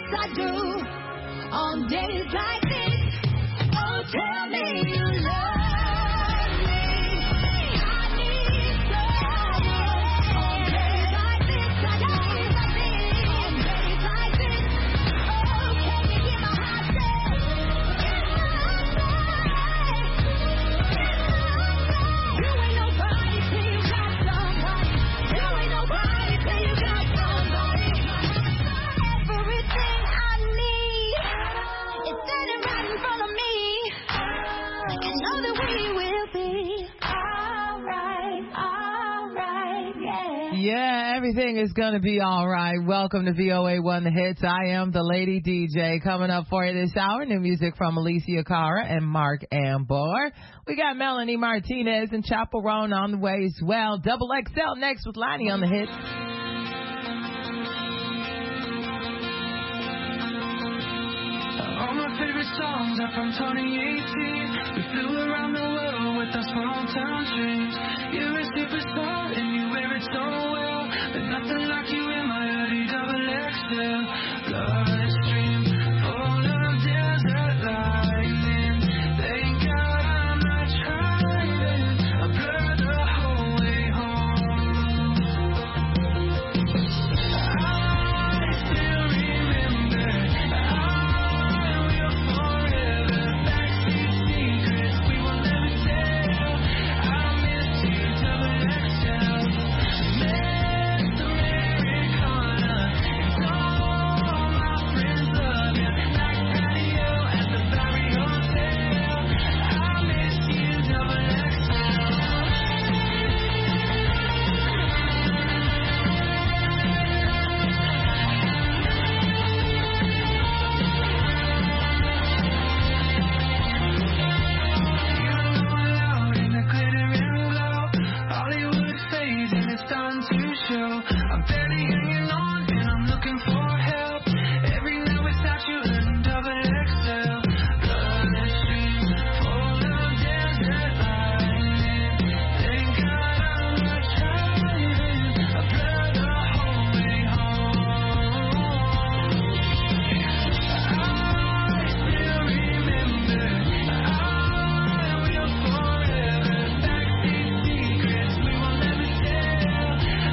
I do on days like this. Oh, tell me you love me. I need someone on days like this. I do on days like this. Oh, can you hear my heart say? You ain't nobody till you got somebody. You ain't nobody till you got somebody. Everything I need is standing right in front of me. I know that we will be alright, yeah. Yeah, everything is going to be all right. Welcome to VOA1 The Hits. I am the Lady DJ. Coming up for you this hour, new music from Alicia Cara and Mark Ambor. We got Melanie Martinez and Chapel Roan on the way as well. Double XL next with Lonnie on The Hits. All my favorite songs are from 2018. We flew around the world with our small town dreams. You're a superstar and you wear it so well. There's nothing like you in my hoodie, double XL. Bloodstream full of desert lightning. Thank God I'm not driving. I blur the whole way home. I still remember. I'm barely hanging on and I'm looking for help. Every now without you and double XL. Bloodstream full of desert lightning. Thank God I'm not driving. I blur the whole way home. I still remember. I will forever. Backseat secrets we will never tell.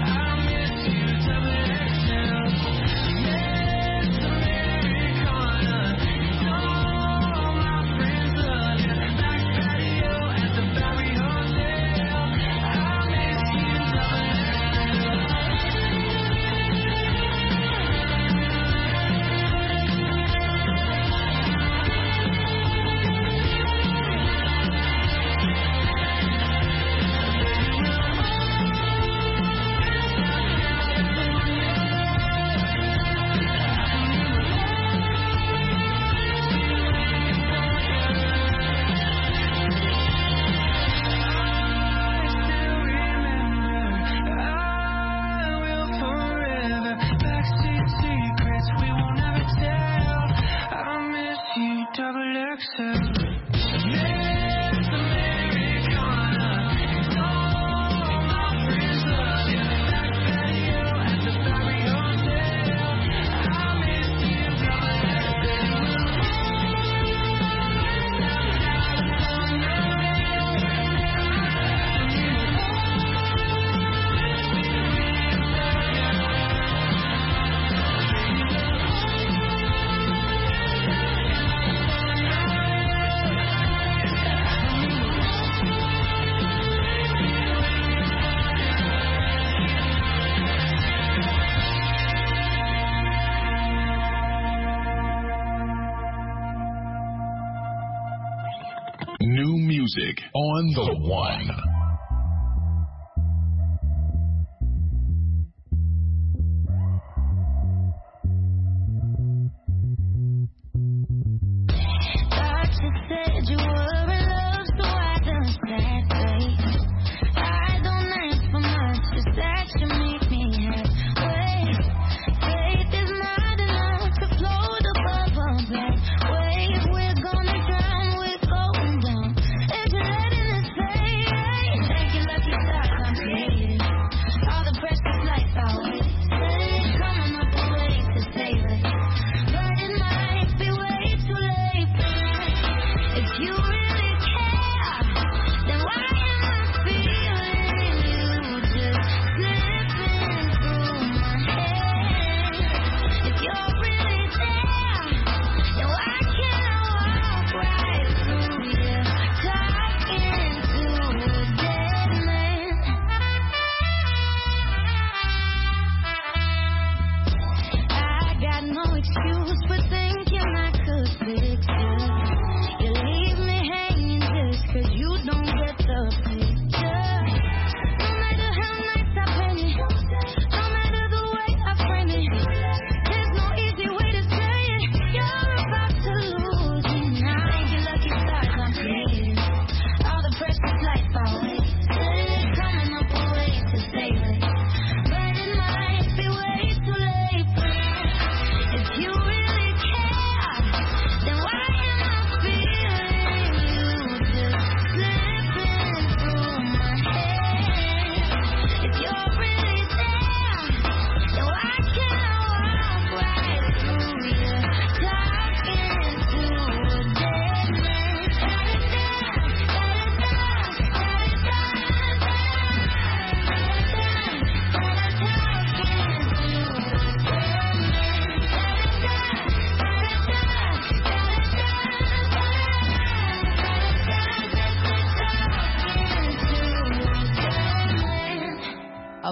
New music on the one. We're gonna drown, we're going down. It's letting us fade.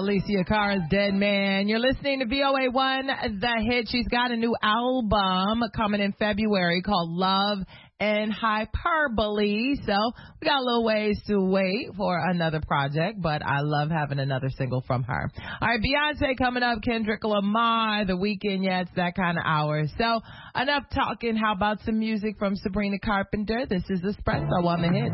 Alicia Cara's Dead Man. You're listening to VOA1, The Hit. She's got a new album coming in February called Love and Hyperbole. So we got a little ways to wait for another project, but I love having another single from her. All right, Beyonce coming up, Kendrick Lamar, The Weeknd. Yeah, it's that kind of hour. So enough talking. How about some music from Sabrina Carpenter? This is Espresso on The Hit.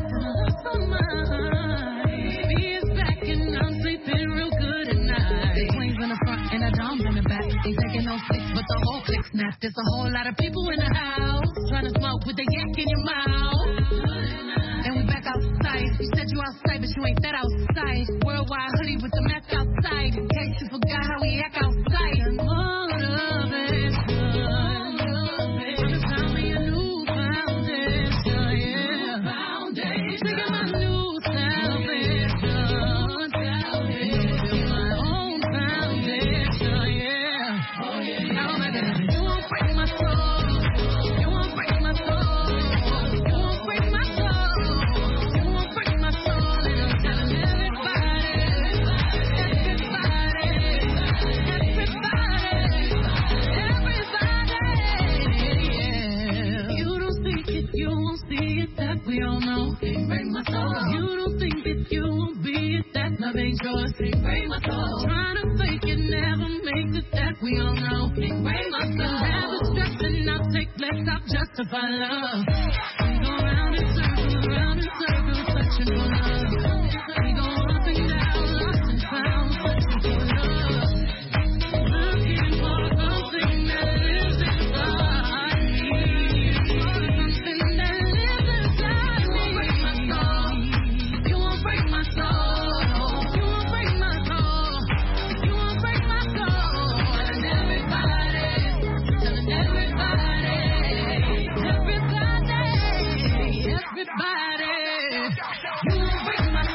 Sleeping real good at night. lot of people in the house trying to smoke with the yak in your mouth. And we back outside. You said you outside, but you ain't that outside. Worldwide hoodie with the Mac outside. In case you forgot how we act outside. Motivation. I just found me a new foundation, yeah. Taking my new salvation. My own foundation, yeah. Now I'm like, you won't break my soul. You won't break my soul. You won't break my soul. You won't break my soul. And I'm telling everybody, yeah. You don't think it, you won't see it, that we all know. Can't break my soul. You don't think that you won't be it, that love ain't yours. Can't break my soul. Trying to fake it never makes it, that we all know. Can't break my soul. Never stress and I'll take flex, I'll justify love. We go round in circles, searching for love. We go up and down, lost and found, searching for love. Looking for something that lives inside me. Something that lives inside me. You won't break my soul. You won't break my soul. You won't break my soul. Telling everybody. You won't break my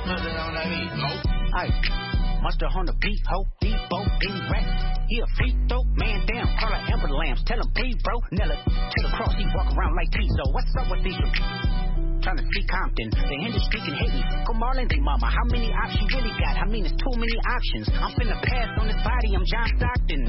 Put it on that beat. Nope. Aye. Monster on the beat, ho, Debo, D-Rap. He a free throw, man down, call her Amber Lambs. Tell him breathe, bro. Nail it to the cross, he walk around like Tizo. What's up with these? Trying to see Compton, the industry can hate me. Go Marlon, they mama, how many options you really got? I mean, it's too many options. I'm finna pass on this body, I'm John Stockton.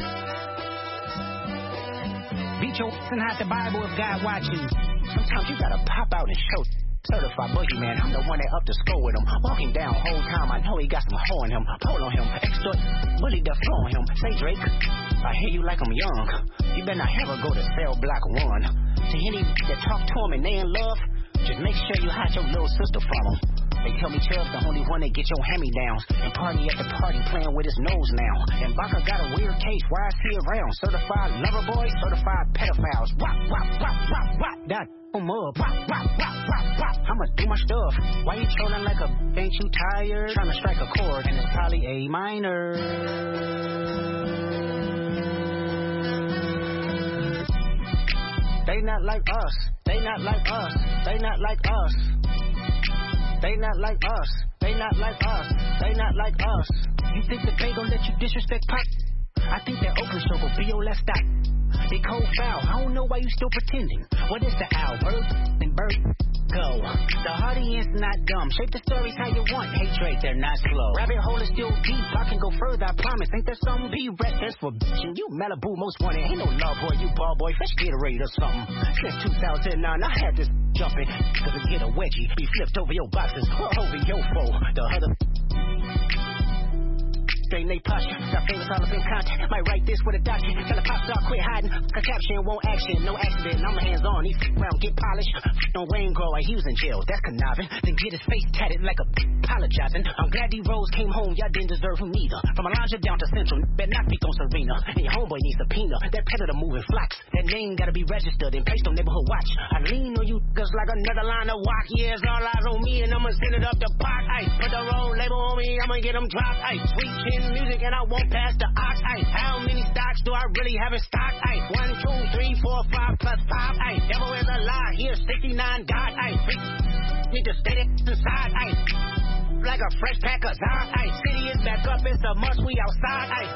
Beat your and hide the Bible if God watching. Sometimes you gotta pop out and show. Certified boogeyman, I'm the one that up the score with him. Walking down whole time, I know he got some hoe in him. Pull on him, extra bully the flow on him. Say Drake, I hear you like I'm young. You better not ever go to cell block 1. To any that talk to him and they in love, just make sure you hide your little sister from him. They tell me Chubb's the only one that get your hand-me-downs. And party at the party playing with his nose now. And Baca got a weird case, why is he around? Certified lover boys, certified pedophiles. Wop, wop, wop, wop, wop, that up. Wop, wop, wop, wop, wop. I'ma do my stuff. Why you trolling like a ain't you tired? Trying to strike a chord and it's probably A minor. They not like us. They not like us. They not like us. They not like us. They not like us. They not like us. You think that they gon' let you disrespect Pop? I think that Oakland show gon' be your last stop. They cold foul. I don't know why you still pretending. What is the Albert and Bird? Go. The audience not dumb. Shape the stories how you want. Hey Drake, they're not slow. Rabbit hole is still deep. I can go further, I promise. Ain't there something be rap? That's for bitchin'. You Malibu most wanted. Ain't no love boy, you ball boy. Fresh Gatorade or something. Since 2009, I had this jumping. Cause I get a wedgie. Be flipped over your boxes. Or over your foe. The other. They posture, got fingers all up in contact. Might write this with a document. Tell a pop star quit hiding. A caption won't action, no accident. I'm hands on. These round get polished. No rain grow like he was in jail. That's conniving. Then get his face tatted like a apologizing. I'm glad D Rose came home. Y'all didn't deserve him neither. From Alondra down to Central, better not speak on Serena. And your homeboy needs a subpoena. That predator moving flocks. That name gotta be registered and placed on neighborhood watch. I lean on you cause like another line of walk. Yeah, it's all eyes on me and I'ma send it up the pot. Ay, put the road label on me. I'ma get them dropped. Ay, sweet chin music and I won't pass the ox. Ay, how many stocks do I really have in stock? Ay, 1, 2, 3, 4, 5 plus 5. Ay, devil is a lie. Here's 69 God. Ay, need to stay inside. Ay, like a fresh pack of Zod. Ay, city is back up. It's a must. We outside. Ay.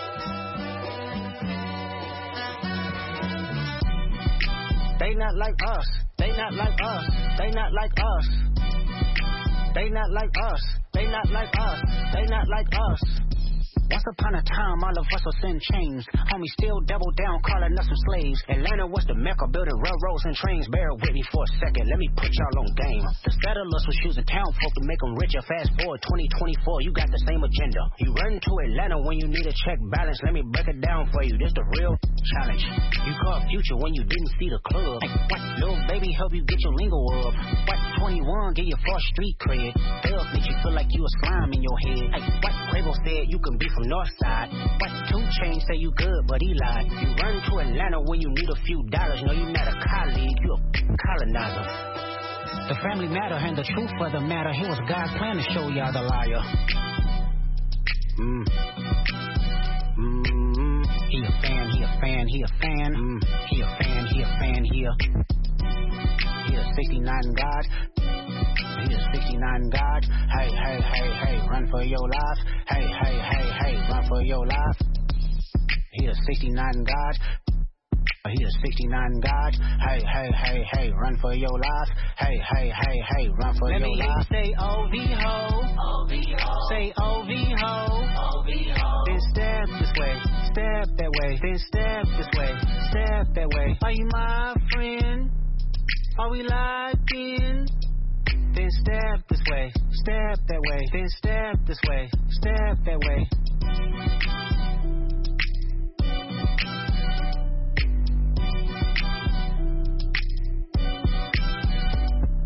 They not like us. They not like us. They not like us. They not like us. They not like us. They not like us. Once upon a time, all of us was in chains. Homie still double down, calling us some slaves. Atlanta was the mecca, building railroads and trains. Bear with me for a second, let me put y'all on game. The settlers was choosing town folk to make them richer. Fast forward 2024, you got the same agenda. You run to Atlanta when you need a check balance. Let me break it down for you, this the real challenge. You call future when you didn't see the club. Hey, what, little baby help you get your lingo up. What, 21 get your first street cred. They'll make you feel like you a slime in your head. Hey, what, Quavo said you can be from Northside. What, 2 Chainz say you good, but he lied. You run to Atlanta when you need a few dollars. No, you not a colleague, you a colonizer. The family matter and the truth of the matter. Here was God's plan to show y'all the liar. He a fan, he a fan, he a fan. He a fan, he a fan, he a 69 God. He a 69 God. Hey, hey, hey, hey, run for your life. Hey, hey, hey, hey, run for your life. He a 69 God. He a 69 God. Hey, hey, hey, hey, run for your life. Hey, hey, hey, hey, run for your life. Let me say O-V-Ho. O-V-Ho. Say O-V-Ho. O-V-Ho. Then step this way, step that way. Then step this way, step that way. Are you my friend? Are we locked in? Then step this way, step that way. Then step this way, step that way.